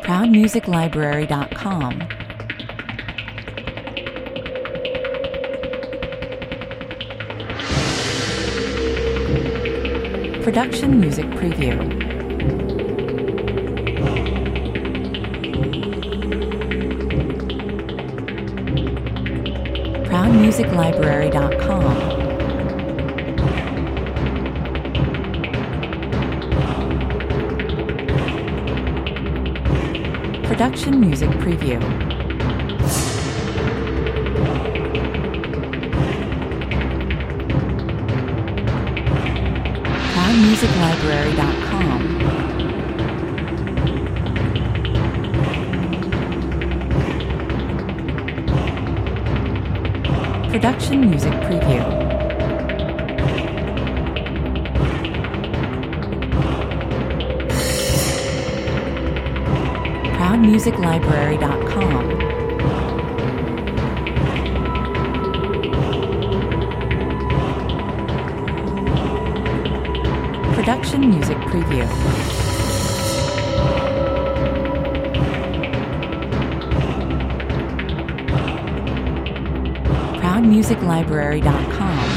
ProudMusicLibrary.com. Production Music Preview. ProudMusicLibrary.com. Production Music Preview. ProudMusicLibrary.com. Production Music Preview. ProudMusicLibrary.com. Production Music Preview. ProudMusicLibrary.com.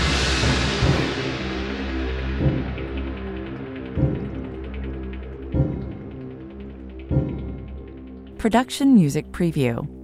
Production Music Preview.